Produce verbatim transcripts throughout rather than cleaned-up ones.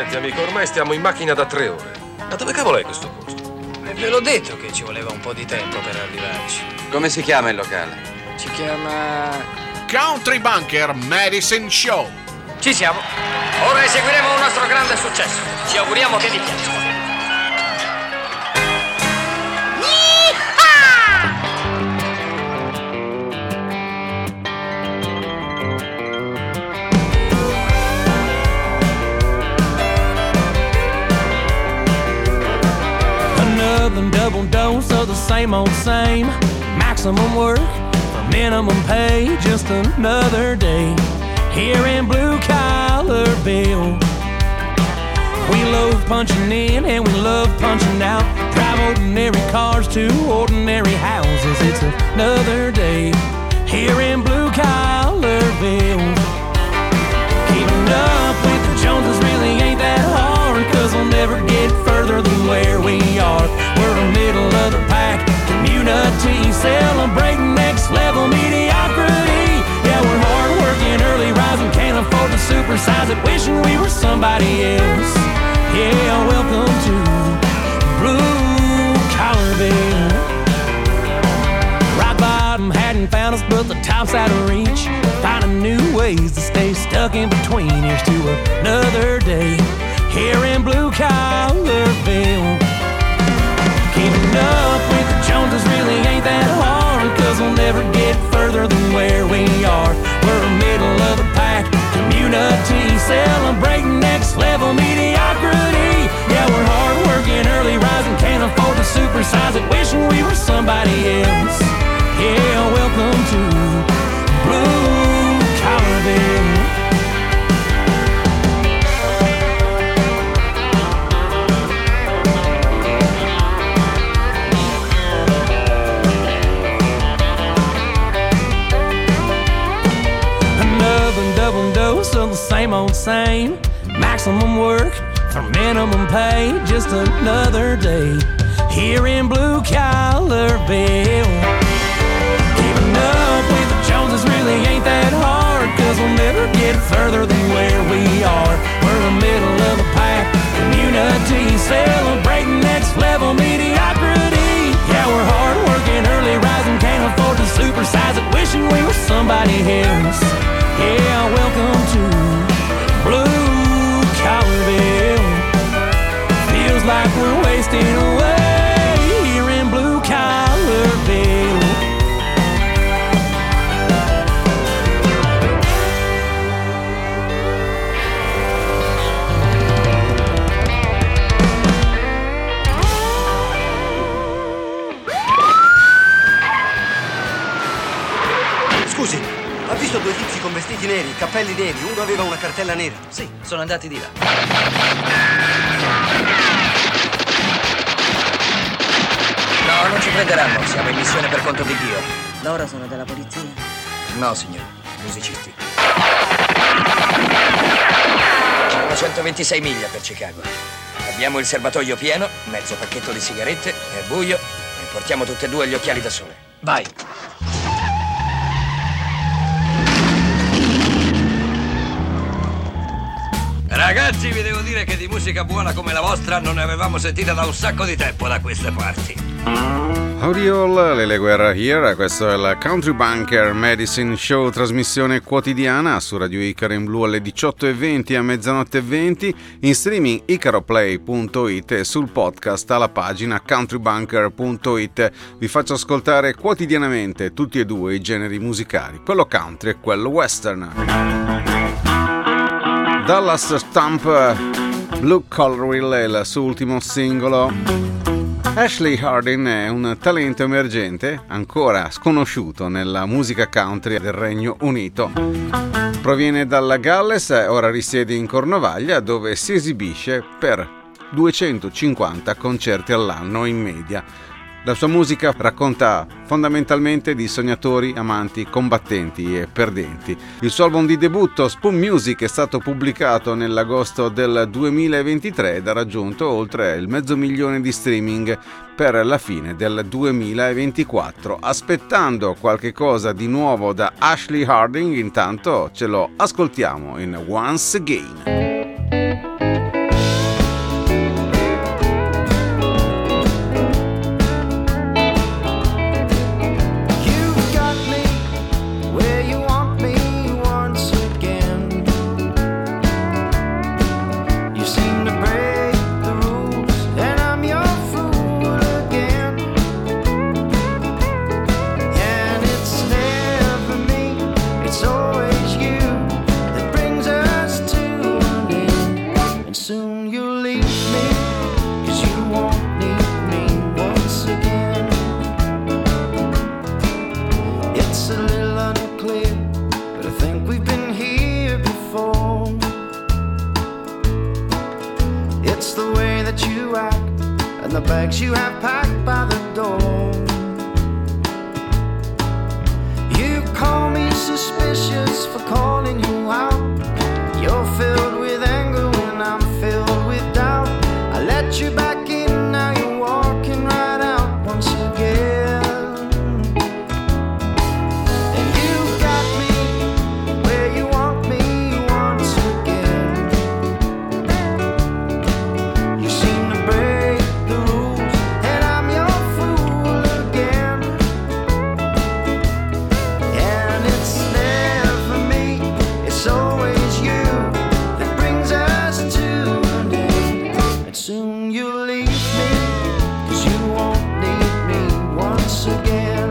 Senti amico, ormai stiamo in macchina da tre ore. Ma dove cavolo è questo posto? E ve l'ho detto che ci voleva un po' di tempo per arrivarci. Come si chiama il locale? Si chiama... Country Bunker Medicine Show. Ci siamo. Ora eseguiremo un nostro grande successo. Ci auguriamo che vi piaccia. Another double dose of the same old same. Maximum work for minimum pay. Just another day here in Blue Collarville. We love punching in and we love punching out. Drive ordinary cars to ordinary houses. It's another day here in Blue Collarville. Keeping up with the Joneses really ain't that hard, 'cause we'll never get further than where we are. We're a middle of the pack community, celebrating next level mediocrity. Yeah, we're hard working, early rising, can't afford to supersize it, wishing we were somebody else. Yeah, welcome to Blue Collarville. Rock bottom hadn't found us, but the top's out of reach. Finding new ways to stay stuck in between. Here's to another day here in Blue Collarville. Keeping up with the Joneses really ain't that hard, 'cause we'll never get further than where we are. We're a middle of the pack community, celebrating next level mediocrity. Yeah, we're hard working, early rising, can't afford to supersize it, wishing we were somebody else. Yeah, welcome to Blue Collarville. Another double dose of the same old same. Maximum work for minimum pay. Just another day here in Blue Collarville. Keeping up with the Joneses really ain't that hard, 'cause we'll never get further than where we are. We're the middle of the pack community, celebrating next level mediocrity. Yeah, we're hard working, early rising, can't afford to supersize it, wishing we were somebody else. Yeah, welcome to Blue Collarville. Feels like we're wasting away here in Blue Collarville. Scusi, ha visto due tizi con vestiti neri, cappelli neri? Uno aveva una cartella nera. Sì, sono andati di là. No, non ci prenderanno, siamo in missione per conto di Dio. Loro sono della polizia? No, signor, musicisti. Sono centoventisei miglia per Chicago. Abbiamo il serbatoio pieno, mezzo pacchetto di sigarette, è buio e portiamo tutte e due gli occhiali da sole. Vai! Ragazzi, vi devo dire che di musica buona come la vostra non ne avevamo sentita da un sacco di tempo da queste parti. Howdy Lele Guerra here, questo è il Country Bunker Medicine Show, trasmissione quotidiana su Radio Icaro in blu alle diciotto e venti a mezzanotte e venti, in streaming icaroplay punto it e sul podcast alla pagina countrybunker punto it. Vi faccio ascoltare quotidianamente tutti e due i generi musicali, quello country e quello western. Dallas Stump, Blue Collarville è il suo ultimo singolo. Ashley Harding è un talento emergente, ancora sconosciuto nella musica country del Regno Unito. Proviene dalla Galles, ora risiede in Cornovaglia, dove si esibisce per duecentocinquanta concerti all'anno in media. La sua musica racconta fondamentalmente di sognatori, amanti, combattenti e perdenti. Il suo album di debutto, Spoon Music, è stato pubblicato nell'agosto del duemilaventitré ed ha raggiunto oltre il mezzo milione di streaming per la fine del duemilaventiquattro. Aspettando qualche cosa di nuovo da Ashley Harding, intanto ce lo ascoltiamo in Once Again. soon you'll leave me, 'cause you won't need me once again. It's a little unclear, but I think we've been here before. It's the way that you act and the bags you have packed by the door. You call me suspicious for calling you out. You're filled with anger when I'm filled with doubt. I let you back in, now you're walking right out once again. And you got me where you want me once again. You seem to break the rules and I'm your fool again. And it's never me, it's always you that brings us to an end. And soon you'll leave me, 'cause you won't need me once again.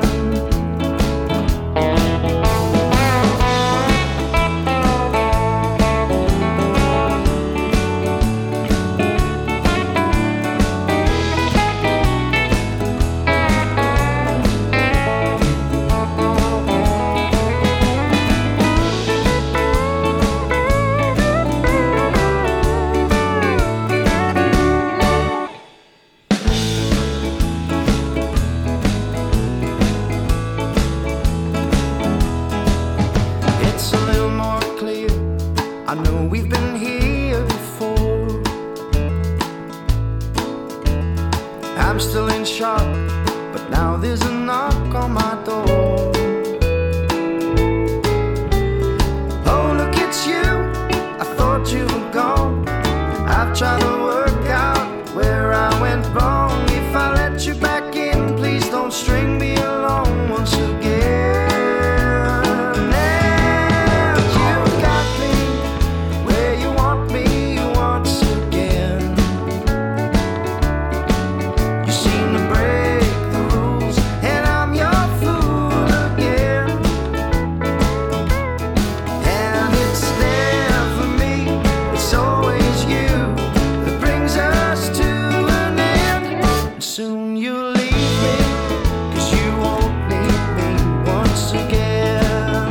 It's a little more clear, I know we've been here before. I'm still in shock, but now there's a knock on my door. Oh, look, it's you, I thought you were gone. I've tried to work out where I went wrong. If I let you back in, please don't string me along once again. And you got me where you want me once again. You seem to break the rules and I'm your fool again. And it's never me, it's always you that brings us to an end. And soon you'll leave me, 'cause you won't need me once again.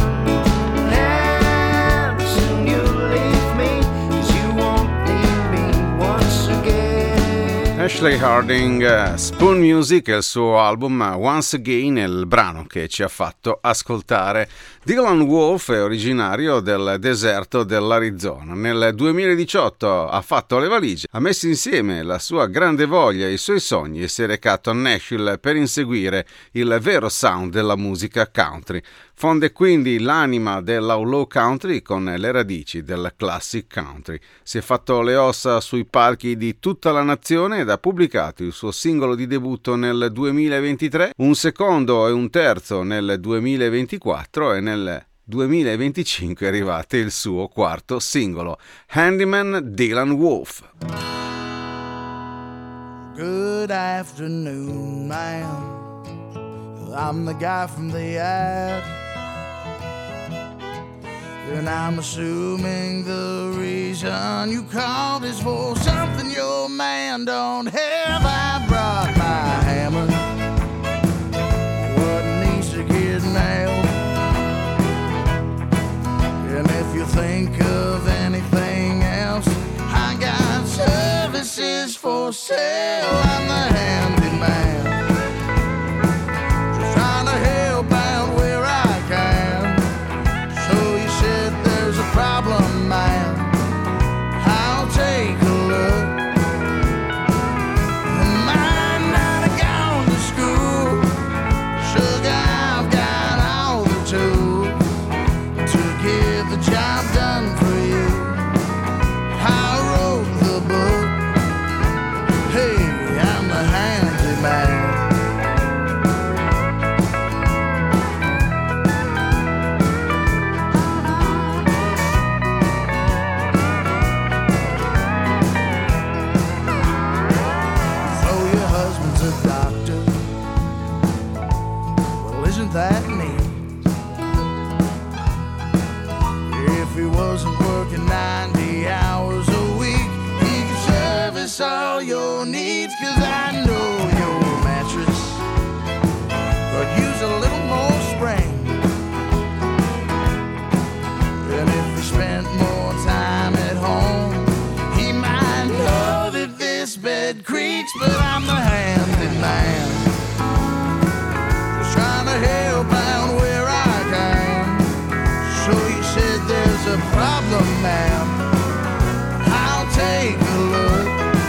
And soon you'll leave me, 'cause you won't need me once again. Ashley Harding, eh, Spoon Music è il suo album Once Again, è il brano che ci ha fatto ascoltare. Dylan Wolf è originario del deserto dell'Arizona. Nel duemiladiciotto ha fatto le valigie, ha messo insieme la sua grande voglia e i suoi sogni e si è recato a Nashville per inseguire il vero sound della musica country. Fonde quindi l'anima dell'outlaw country con le radici del classic country. Si è fatto le ossa sui palchi di tutta la nazione ed ha pubblicato il suo singolo di debutto nel duemilaventitré, un secondo e un terzo nel duemilaventiquattro e nel duemilaventicinque è arrivato il suo quarto singolo, Handyman Dylan Wolf. Good afternoon, ma'am. I'm the guy from the ad, and I'm assuming the reason you called is for something your man don't have. I brought my hammer, what needs to get nailed, and if you think of anything else, I got services for sale. I'm the handyman, trying to help out where I can. So you said there's a problem, man, I'll take a look. Might not have gone to school, sugar, I've got all the tools to get the job done for you. I wrote the book, hey, I'm the handyman. address all your needs, 'cause I know your mattress could use a little more spring. And if he spent more time at home, he might know that this bed creaks. But I'm the handyman, just trying to help out where I can. So you said there's a problem, ma'am. I'll take a look.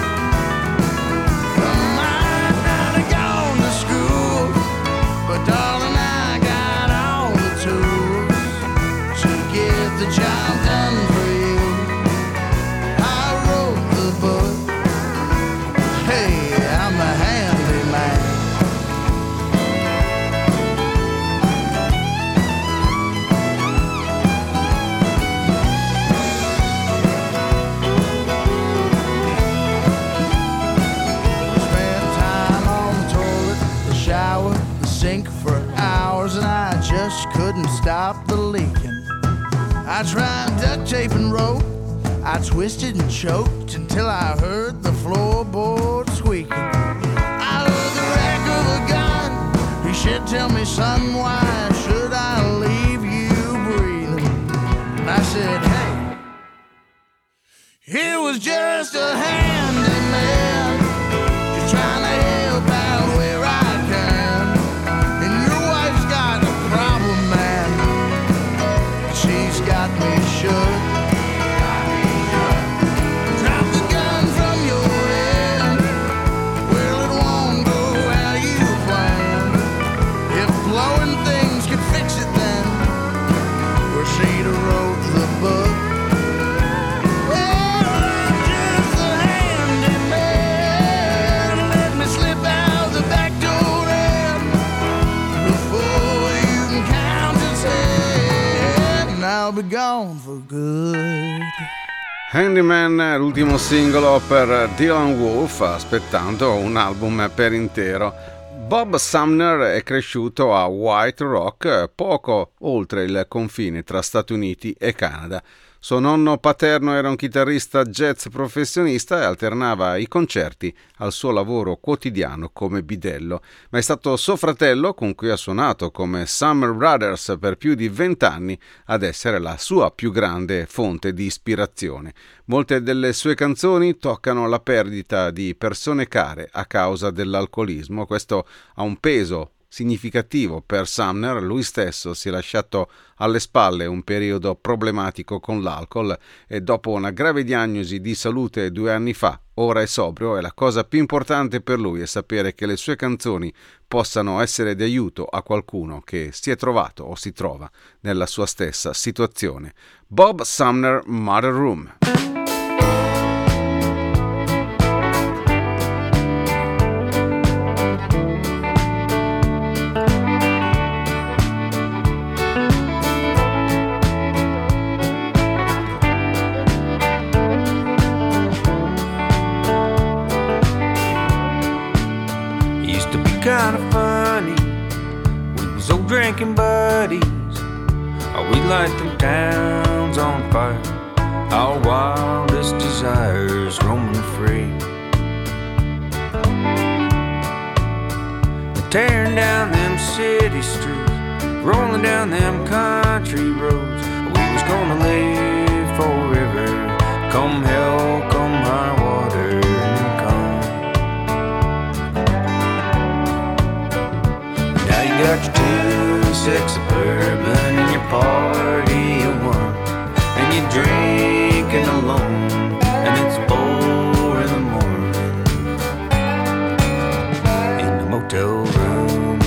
I might not have gone to school, but darling, I got all the tools to get the job done for you. I wrote the book. Hey, I'm a handyman. Spent time on the toilet, the shower, the sink for hours, and I just couldn't stop the leaking. I tried duct tape and rope, I twisted and choked until I heard the floorboard squeaking. I heard the rack of a gun. He said, tell me, son, why should I leave you breathing? And I said, hey, it was just a handyman, just trying to help out where I can. And your wife's got a problem, man. She's got me shook. Drop the gun from your head. Well, it won't go how you planned. If blowing things could fix it, then well, she'd have wrote the book. Well, I'm just a handyman. Let me slip out the back door then, before you can count to ten, and I'll be gone for good. Handyman, l'ultimo singolo per Dylan Wolf, aspettando un album per intero. Bob Sumner è cresciuto a White Rock, poco oltre il confine tra Stati Uniti e Canada. Suo nonno paterno era un chitarrista jazz professionista e alternava i concerti al suo lavoro quotidiano come bidello, ma è stato suo fratello, con cui ha suonato come Summer Brothers per più di vent'anni, ad essere la sua più grande fonte di ispirazione. Molte delle sue canzoni toccano la perdita di persone care a causa dell'alcolismo. Questo ha un peso significativo per Sumner. Lui stesso si è lasciato alle spalle un periodo problematico con l'alcol e dopo una grave diagnosi di salute due anni fa ora è sobrio, e la cosa più importante per lui è sapere che le sue canzoni possano essere di aiuto a qualcuno che si è trovato o si trova nella sua stessa situazione. Bob Sumner, Mother Room. Kind of funny, we was old drinking buddies. Oh, we light them towns on fire, our wildest desires roaming free. Tearing down them city streets, rolling down them country roads. We was gonna live forever, come hell, come high water. You got your two six Suburban and your party of one, and you're drinking alone, and it's four in the morning in the motel room.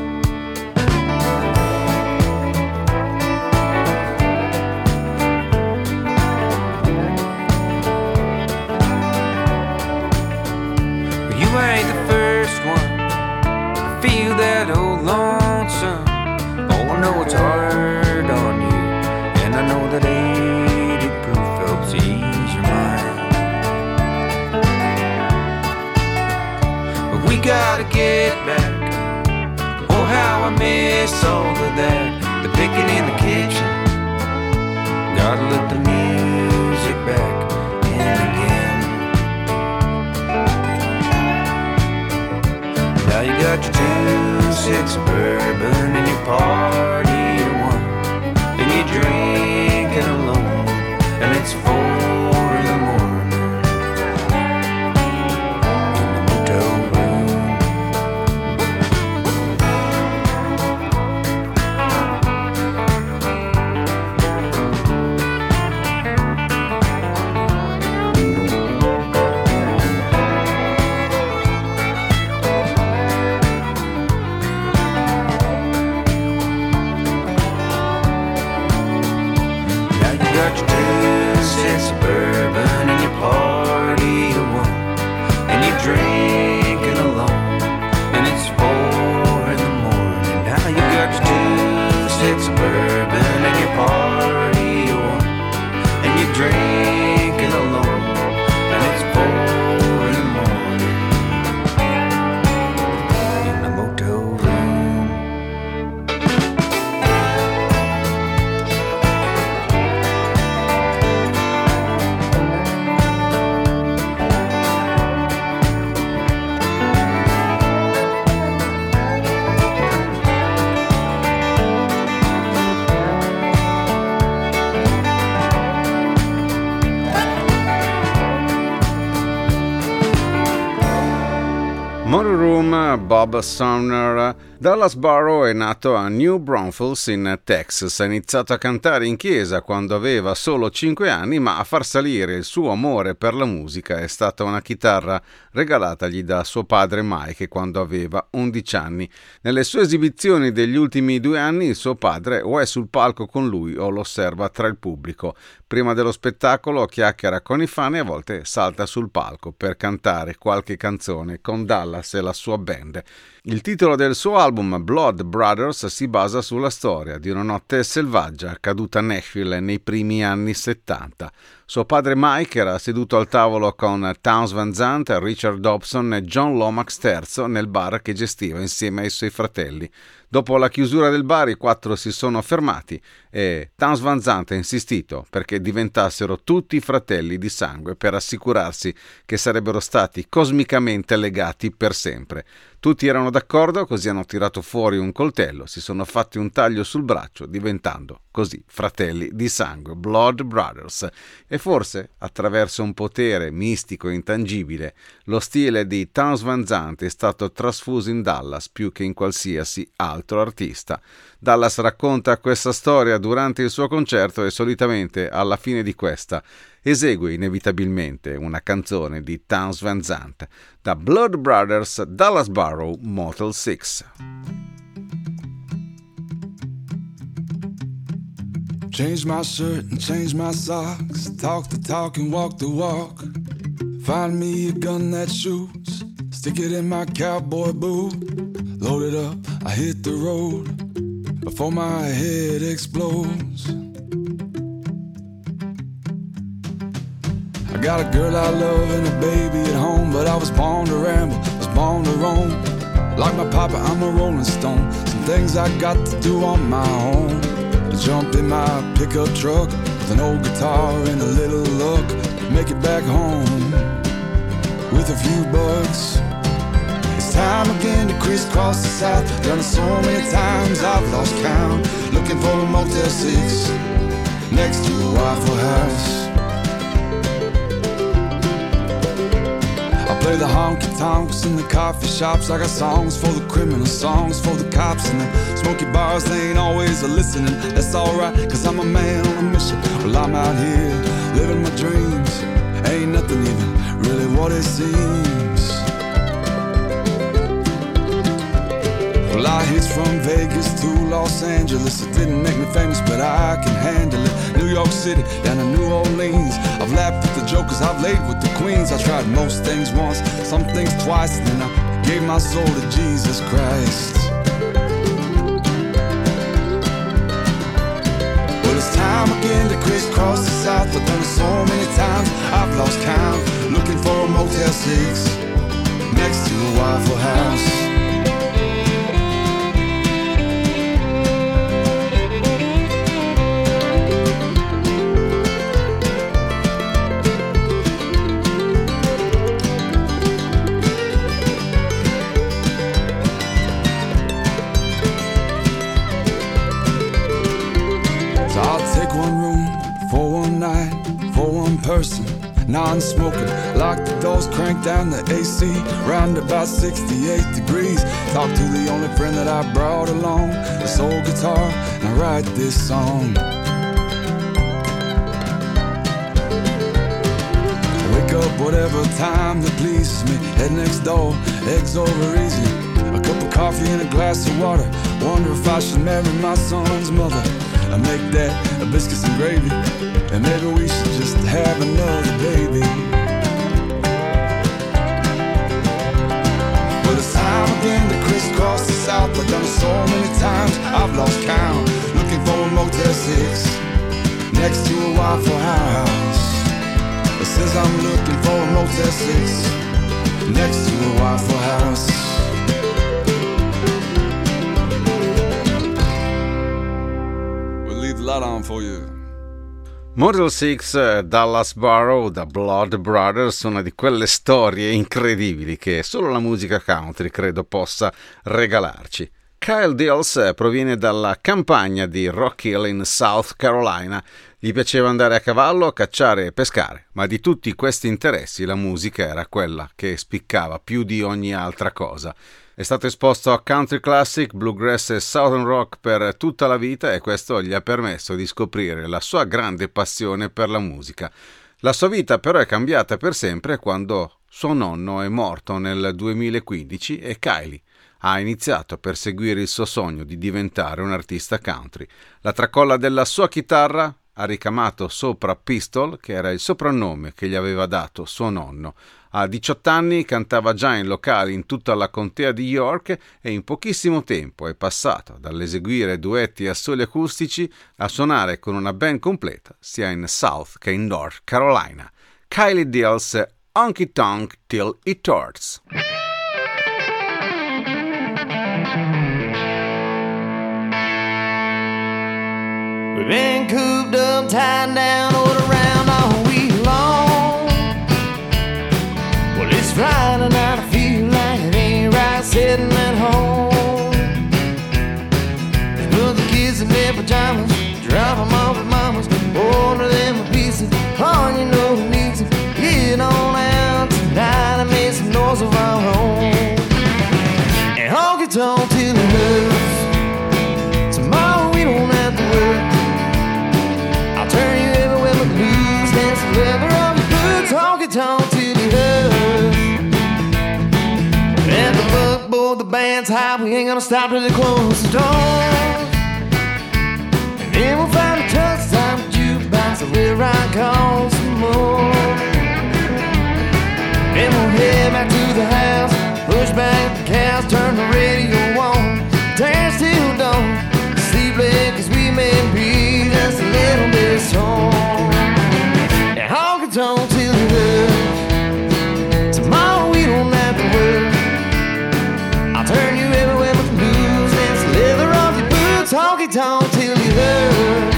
You ain't the first one to feel that old lonesome. Oh, I know it's hard on you, and I know that eighty proof helps ease your mind. But we gotta get back. Oh, how I miss all of that. The picking in the kitchen, gotta let the music back in again. got your two six bourbon and your party at one, and you're drinking alone, and it's four in the morning in the motel room. Suburban and your party to one, and you're drinking alone, and it's four in the morning. Now you got your two six Suburban and your party to one, and you're drinking alone, and it's four in the morning in the motel room. Motor Room, Bob Sumner. Dallas Barrow è nato a New Braunfels in Texas. Ha iniziato a cantare in chiesa quando aveva solo cinque anni, ma a far salire il suo amore per la musica è stata una chitarra regalatagli da suo padre Mike quando aveva undici anni. Nelle sue esibizioni degli ultimi due anni il suo padre o è sul palco con lui o lo osserva tra il pubblico. Prima dello spettacolo chiacchiera con i fan e a volte salta sul palco per cantare qualche canzone con Dallas e la sua band. Il titolo del suo album, Blood Brothers, si basa sulla storia di una notte selvaggia accaduta a Nashville nei primi anni settanta. Suo padre Mike era seduto al tavolo con Townes Van Zandt, Richard Dobson e John Lomax terzo nel bar che gestiva insieme ai suoi fratelli. Dopo la chiusura del bar i quattro si sono fermati e Townes Van Zandt ha insistito perché diventassero tutti fratelli di sangue per assicurarsi che sarebbero stati cosmicamente legati per sempre. Tutti erano d'accordo, così hanno tirato fuori un coltello, si sono fatti un taglio sul braccio, diventando così fratelli di sangue, Blood Brothers. E forse, attraverso un potere mistico e intangibile, lo stile di Townes Van Zandt è stato trasfuso in Dallas più che in qualsiasi altro artista. Dallas racconta questa storia durante il suo concerto e solitamente alla fine di questa esegue inevitabilmente una canzone di Townes Van Zandt. Da Blood Brothers, Dallas Barrow, Motel six. Change my shirt and change my socks, talk the talk and walk the walk. Find me a gun that shoots, stick it in my cowboy boot. Load it up, I hit the road before my head explodes. I got a girl I love and a baby at home, but I was born to ramble, was born to roam. Like my papa, I'm a rolling stone. Some things I got to do on my own. To jump in my pickup truck with an old guitar and a little luck, make it back home with a few bucks. It's time again to crisscross the South. Done it so many times I've lost count. Looking for a Motel six next to a Waffle House. I play the honky-tonks in the coffee shops. I got songs for the criminals, songs for the cops. And the smoky bars, they ain't always a-listening. That's alright, cause I'm a man on a mission. Well, I'm out here, living my dreams. Ain't nothing even really what it seems. Well, I hitched from Vegas to Los Angeles. It didn't make me famous, but I can handle it. New York City, down to New Orleans. I've laughed with the jokers, I've laid with the queens. I tried most things once, some things twice, and then I gave my soul to Jesus Christ. Well, it's time again to crisscross the South. I've done it so many times, I've lost count. Looking for a Motel six next to a Waffle House. non-smoking. Lock the doors, crank down the A C, round about sixty-eight degrees. Talk to the only friend that I brought along, this old guitar, and I write this song. Wake up whatever time that pleases me, head next door, eggs over easy, a cup of coffee and a glass of water. Wonder if I should marry my son's mother. I make that a biscuits and gravy, and maybe we should just have another baby. But it's time again to crisscross the South. I've done it so many times, I've lost count. Looking for a Motel six next to a Waffle House. It says I'm looking for a Motel six next to a Waffle House. Light on for you. Motel six, Dallas Borough, da Blood Brothers, una di quelle storie incredibili che solo la musica country credo possa regalarci. Kyle Dills proviene dalla campagna di Rock Hill in South Carolina. Gli piaceva andare a cavallo, cacciare e pescare, ma di tutti questi interessi la musica era quella che spiccava più di ogni altra cosa. È stato esposto a country classic, bluegrass e southern rock per tutta la vita e questo gli ha permesso di scoprire la sua grande passione per la musica. La sua vita però è cambiata per sempre quando suo nonno è morto nel duemilaquindici e Kylie ha iniziato a perseguire il suo sogno di diventare un artista country. La tracolla della sua chitarra ha ricamato sopra Pistol, che era il soprannome che gli aveva dato suo nonno. A diciotto anni cantava già in locali in tutta la contea di York e in pochissimo tempo è passato dall'eseguire duetti a soli acustici a suonare con una band completa sia in South che in North Carolina. Kylie Dills, Honky Tonk Till It Hurts. We've been cooped up, tied down, all around all week long. Well, it's Friday night, I feel like it ain't right sitting at home. Put the kids in their pajamas, drop them off at mama's, order them a pizza, all you know who needs it. Get on out tonight and make some noise of our own. And honky tonk till it hurts. Tomorrow we don't have to work. Turn you everywhere with the blues, dance the leather on your boots, honky tonk till it hurts. At the buckboard, the band's high, we ain't gonna stop till they close the doors. And then we'll find a truck stop, a jukebox, a little ride, call some more. Then we'll head back to the house, push back the couch, turn the radio on, dance till dawn, sleep late cause we may be just a little bit strong. And honky tonk till it hurts. Tomorrow we don't have to work. I'll turn you everywhere with the blues, dance the leather off your boots, honky tonk till it hurts.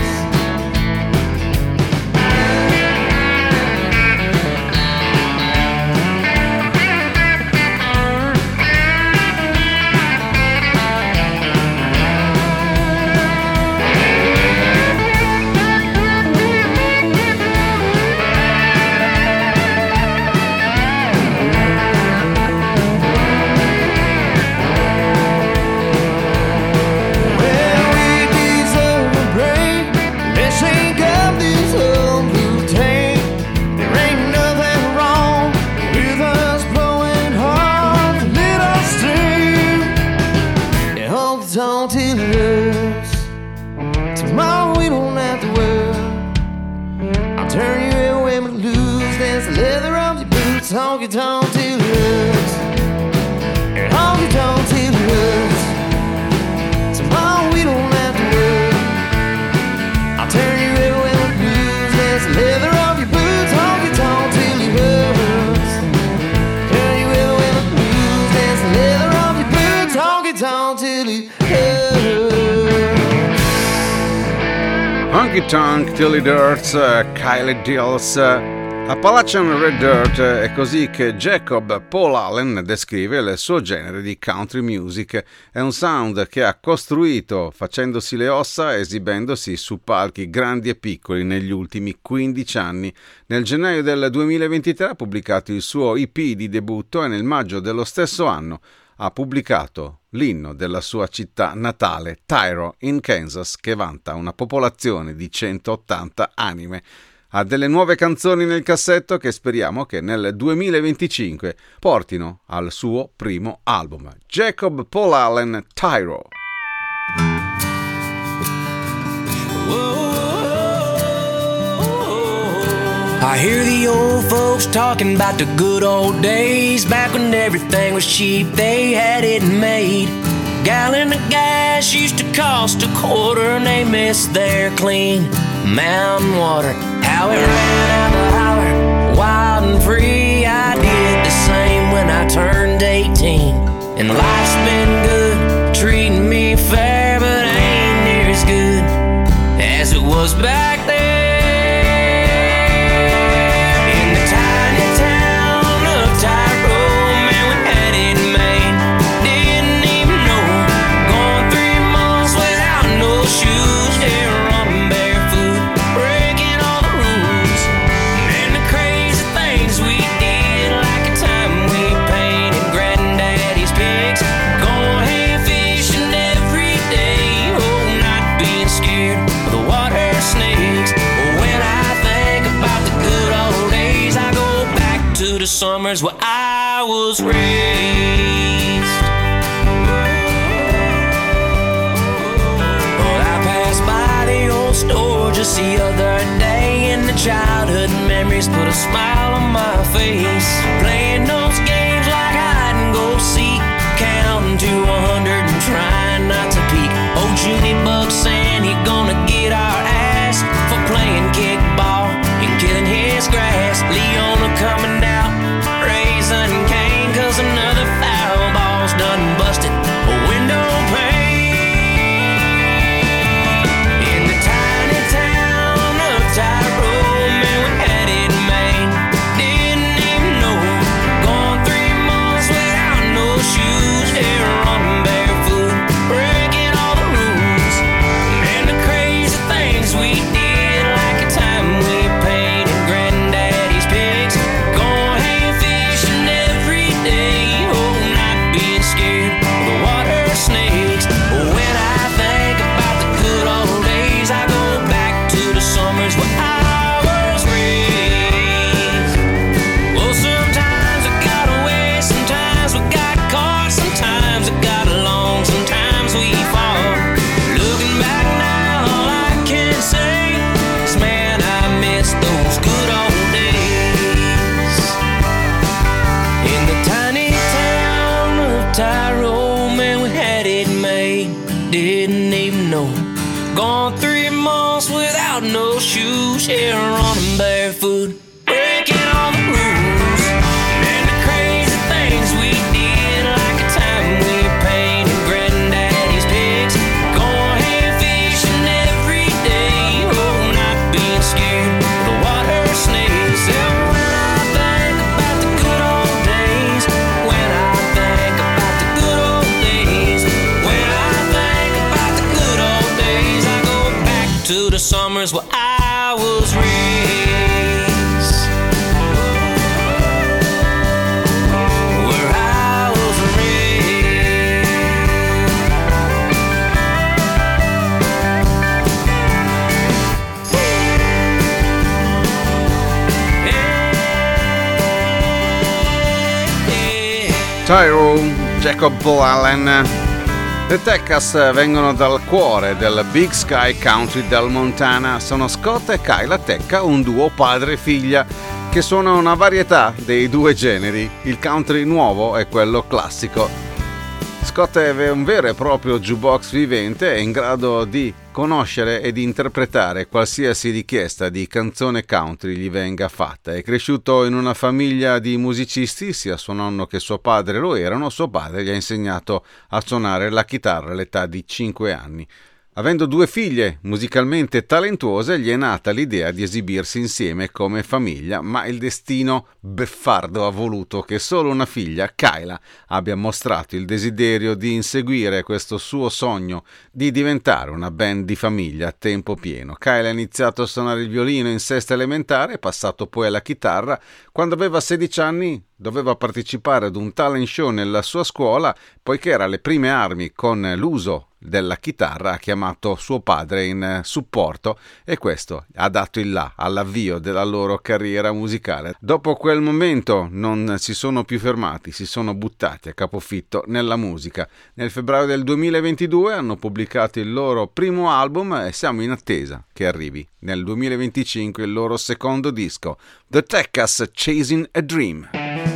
Honky tonk till it hurts. And honky tonk till it hurts. Tomorrow we don't have to work. I'll turn you everywhere with blues, dance the leather off your boots, honky tonk till it hurts. Turn you everywhere with blues, dance the leather off your boots, honky tonk till it hurts. Honky Tonk Till It Hurts, uh, Kylie Dills. Uh, Appalachian Red Dirt è così che Jacob Paul Allen descrive il suo genere di country music. È un sound che ha costruito facendosi le ossa, esibendosi su palchi grandi e piccoli negli ultimi quindici anni. Nel gennaio del duemilaventitré ha pubblicato il suo E P di debutto e nel maggio dello stesso anno ha pubblicato l'inno della sua città natale, Tyro, in Kansas, che vanta una popolazione di centottanta anime. Ha delle nuove canzoni nel cassetto che speriamo che nel duemilaventicinque portino al suo primo album. Jacob Paul Allen, Tyro. I hear the old folks talking about the good old days, back when everything was cheap, they had it made. Gallon of gas used to cost a quarter and they missed their clean mountain water. How it ran out the holler, wild and free. I did the same when I turned eighteen. And life's been good, treating me fair, but ain't near as good as it was back then. In the tiny town of Tyrone, man, we had it made. Didn't even know, going three months without no shoes, hair running barefoot, breaking all the rules. And the crazy things we did, like the time we painted granddaddy's pigs, going hay fishing every day, oh, not being scared of the water snakes. When I think about the good old days, I go back to the summers where I was raised. Well, I passed by the old store just the other day, and the childhood memories put a smile on my face. Playing those games like hide and go seek, counting to a hundred and trying not to peek. Oh, Judy Buck saying he gonna get our ass for playing kickball and killing his grass. Leona coming out, raising Cain, cause another foul ball's done busted a window pane. In the tiny town of Tyrone, man, we had it made. Didn't even know, gone three months without no shoes, hair running barefoot, breaking all the rules. And the crazy things we did, like the time we painted granddaddy's pigs, going hay fishing every day, oh, not being scared of the water snakes. When I think about the good old days, I go back to the summers where I was raised. Well, sometimes we got away, sometimes we got caught, sometimes we got along, sometimes we fought. Looking back now, all I can say is, man, I miss those good old days. In the tiny town of Tyrone, man, we had it made. Didn't even know, gone three months without no shoes, hair running barefoot, breaking all the rules. And the crazy things we did, like the time we painted granddaddy's pigs, going hay fishing every day, oh, not being scared of the water snakes. And when I think about the good old days, when I think about the good old days, when I think about the good old days, I go back to the summers where I was raised. Where I was raised. Tyro, Jacob Paul Allen. Le Texas vengono dal cuore del Big Sky Country del Montana. Sono Scott e Kyla Tecca, un duo padre e figlia che suona una varietà dei due generi, il country nuovo e quello classico. Scott è un vero e proprio jukebox vivente, è in grado di conoscere e di interpretare qualsiasi richiesta di canzone country gli venga fatta. È cresciuto in una famiglia di musicisti, sia suo nonno che suo padre lo erano. Suo padre gli ha insegnato a suonare la chitarra all'età di cinque anni. Avendo due figlie musicalmente talentuose, gli è nata l'idea di esibirsi insieme come famiglia, ma il destino beffardo ha voluto che solo una figlia, Kyla, abbia mostrato il desiderio di inseguire questo suo sogno di diventare una band di famiglia a tempo pieno. Kyla ha iniziato a suonare il violino in sesta elementare, è passato poi alla chitarra. Quando aveva sedici anni doveva partecipare ad un talent show nella sua scuola, poiché era alle prime armi con l'uso della chitarra, ha chiamato suo padre in supporto e questo ha dato il là all'avvio della loro carriera musicale. Dopo quel momento non si sono più fermati, si sono buttati a capofitto nella musica. Nel febbraio del duemilaventidue hanno pubblicato il loro primo album e siamo in attesa che arrivi nel duemilaventicinque il loro secondo disco, The Tecas Chasing a Dream.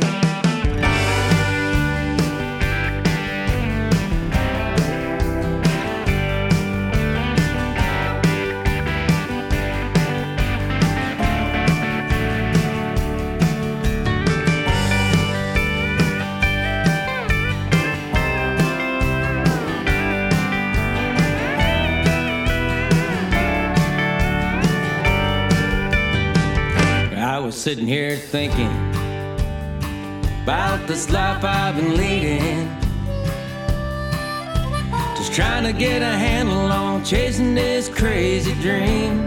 Sitting here thinking about this life I've been leading, just trying to get a handle on chasing this crazy dream.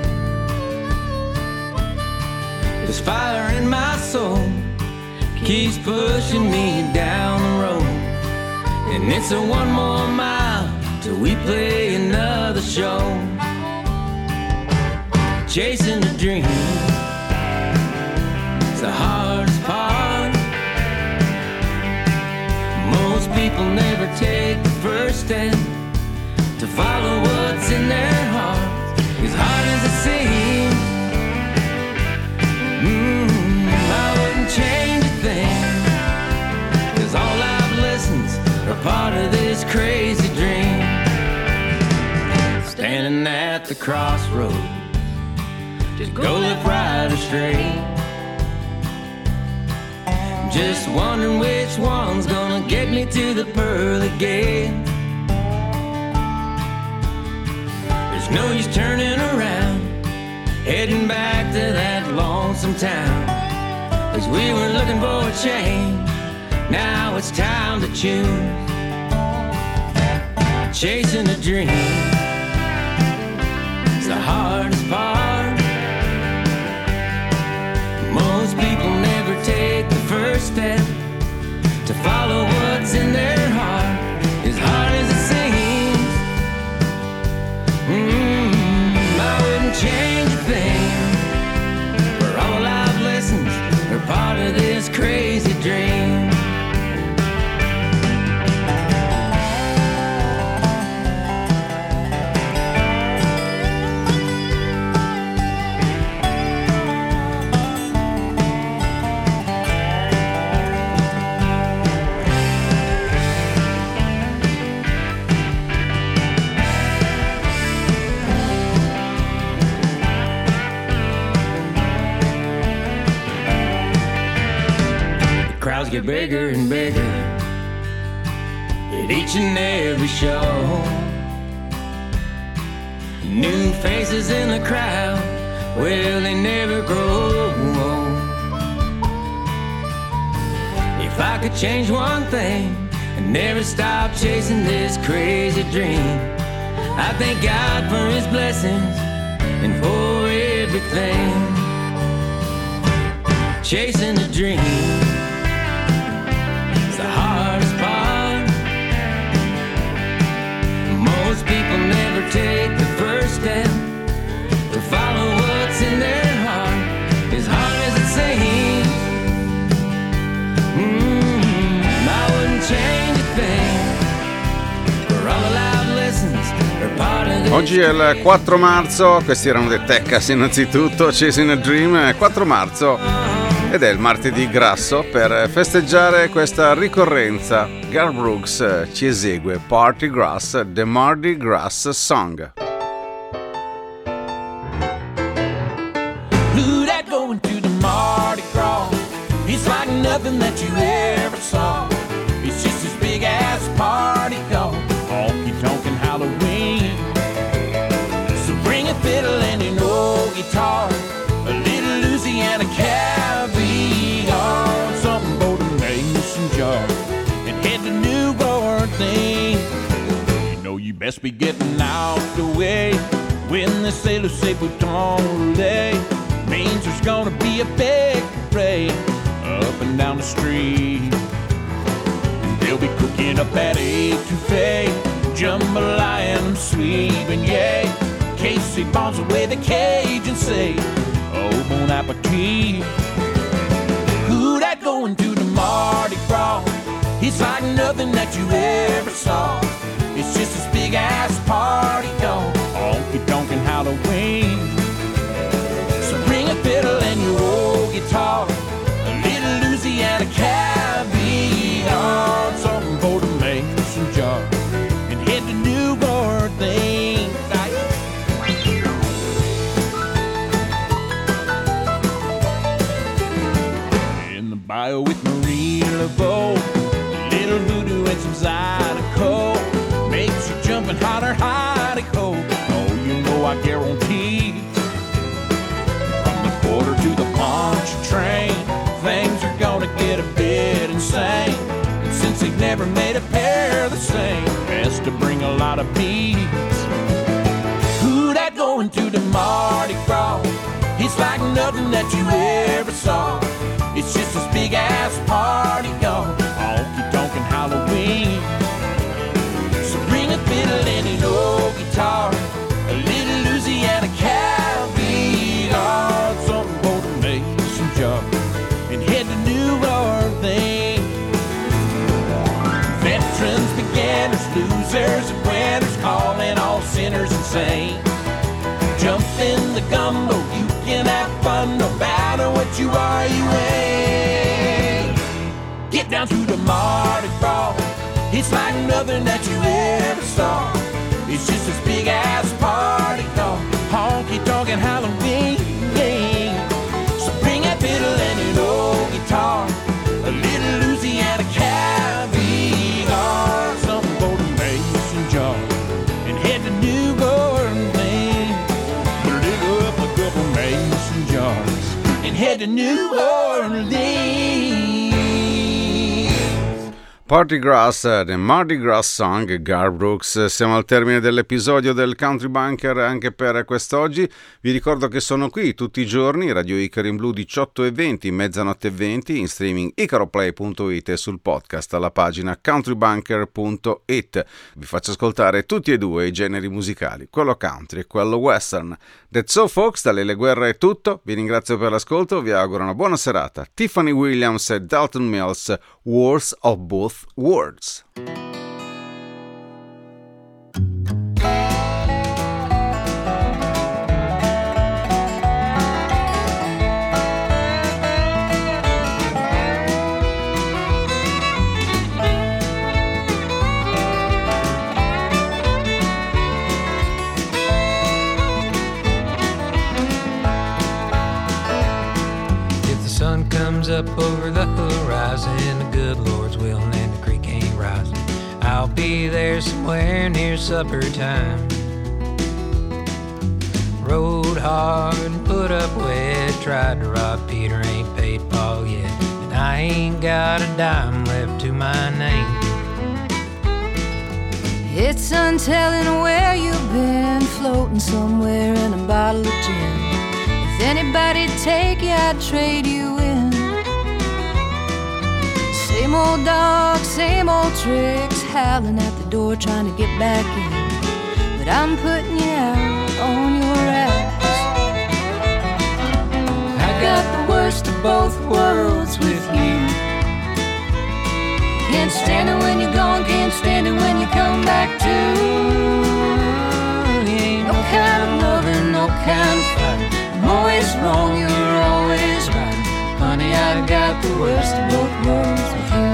This fire in my soul keeps pushing me down the road, and it's a one more mile till we play another show. Chasing a dream, the hardest part. Most people never take the first step to follow what's in their heart. As hard as it seems, mm, I wouldn't change a thing, 'cause all I've lessons are part of this crazy dream. Standing at the crossroads, just go left, right, or straight, just wondering which one's gonna get me to the pearly gate. There's no use turning around, heading back to that lonesome town, 'cause we were looking for a change, now it's time to choose. Chasing a dream, it's the hardest part. Most people never take the first step to follow what's in their heart. As hard as it seems, mm, I wouldn't change a thing, for all I've lessons are part of this crazy dream. Crowds get bigger and bigger at each and every show. New faces in the crowd, well, they never grow. If I could change one thing and never stop chasing this crazy dream, I thank God for his blessings and for everything. Chasing a dream, the hardest part. Most people never take the first step to follow what's in their heart. As hard as it seems, mm, I wouldn't change a thing, for all the loud lessons are part of this. Oggi è il quattro marzo, questi erano dei Tecas innanzitutto, Chasing a Dream, quattro marzo. Ed è il martedì grasso per festeggiare questa ricorrenza. Garth Brooks ci esegue Party Grass, The Mardi Gras Song. Who that going to the Mardi Gras? It's like nothing that you ever saw. It's just this big ass party, dog. Honky tonkin' Halloween. jar and head to New Orleans. You know you best be getting out the way when the sailors say Bouton Relay. Means there's gonna be a big parade up and down the street. They'll be cooking up that etouffee, jambalaya and sweet beignet. Casey bombs away the cage and say, oh, bon appetit. Who that going to the Mardi Gras? It's like nothing that you ever saw. It's just this big ass party, y'all. Honky tonk and Halloween. So bring a fiddle and your old guitar, a little Louisiana caviar, something for the mason jar, and head to New Orleans. In the bio with Marie Laveau, little voodoo and some Zydeco, makes you jumping hotter, hotty ho. Oh, you know I guarantee. From the border to the punch train, things are gonna get a bit insane. And since they've never made a pair the same, best to bring a lot of beats. Who that going to the Mardi Gras? It's like nothing that you ever saw. It's just this big ass party, y'all. Honky tonk and Halloween. So bring a fiddle and an old guitar, a little Louisiana caviar, something for the mason jar, and head to New Orleans. Veterans, beginners, losers, and winners, calling all sinners insane. Jump in the gumbo, you can have fun no matter what you are, you ain't. Get down to the Mardi Gras. It's like nothing that you ever saw. It's just this big ass party, y'all. Honky tonk and Halloween. So bring a fiddle and an old guitar, a little Louisiana caviar, something for the mason jar, and head to New Orleans. Dig up a couple mason jars and head to New Orleans. Party Grass, The Mardi Gras Song, Garth Brooks. Siamo al termine dell'episodio del Country Bunker anche per quest'oggi. Vi ricordo che sono qui tutti i giorni, Radio Icaro in Blu diciotto e venti, mezzanotte e venti, in streaming icaroplay punto it e sul podcast alla pagina countrybunker punto it. Vi faccio ascoltare tutti e due i generi musicali, quello country e quello western. That's so folks, da Lele Guerra è tutto. Vi ringrazio per l'ascolto, vi auguro una buona serata. Tiffany Williams e Dalton Mills, Wars of Both Words. If the sun comes up over the horizon, the good Lord's will, and the creek ain't rising, I'll be there somewhere near supper time. Rode hard and put up wet, tried to rob Peter, ain't paid Paul yet, and I ain't got a dime left to my name. It's untelling where you've been, floating somewhere in a bottle of gin. If anybody'd take you, I'd trade you in. Same old dog, same old tricks, howling at the door trying to get back in. But I'm putting you out on your ass. I got the worst of both worlds with you. Can't stand it when you're gone, can't stand it when you come back too. Ain't no kind of loving, no kind of fight. I'm always wrong, you're always right. Honey, I got the worst of both worlds with you.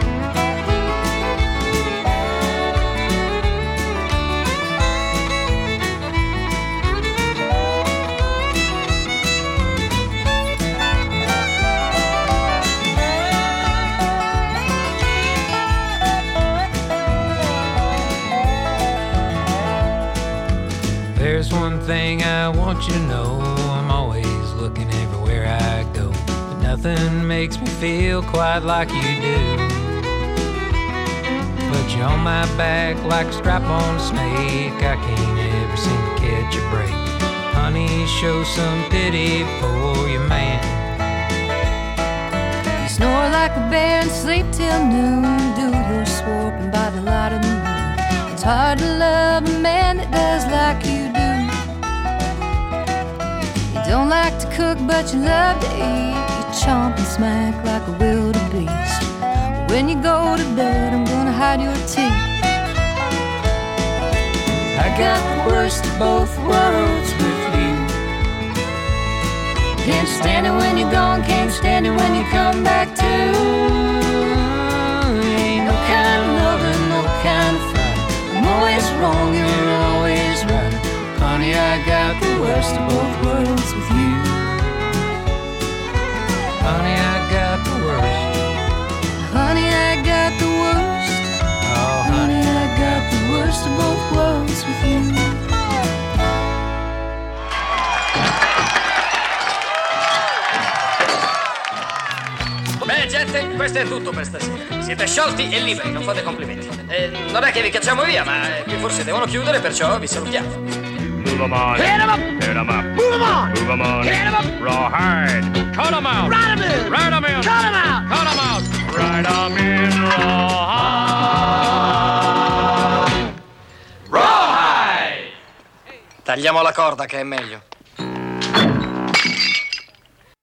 There's one thing I want you to know, I'm always looking everywhere I go, but nothing makes me feel quite like you do. put you on my back like a strap on a snake. I can't ever seem to catch a break. Honey, show some pity for your man. You snore like a bear and sleep till noon. Do your swarping by the light of the moon. It's hard to love a man that does like you do. You don't like to cook, but you love to eat. You chomp and smack like a wildebeest. When you go to bed, I'm gonna hide your teeth. I got the worst of both worlds with you. Can't stand it when you're gone, can't stand it when you come back too. Ain't no kind of loving, no kind of fight. I'm always wrong, you're always right. Honey, I got the worst of both worlds with you. Honey, I got the worst. Honey, I got the worst. Oh, honey, I got the worst of both worlds with you. Beh, gente, questo è tutto per stasera. Siete sciolti e liberi, non fate complimenti. Eh, non è che vi cacciamo via, ma qui forse devono chiudere, perciò vi salutiamo. Move 'em on. Hit 'em up. Hit 'em up. Move 'em on. Move 'em on. Hit 'em up. Raw hard. Cut 'em out. Ride 'em in. Ride 'em in. Cut 'em out. Cut 'em out. Ride 'em in raw hide. Raw hide. Tagliamo la corda che è meglio.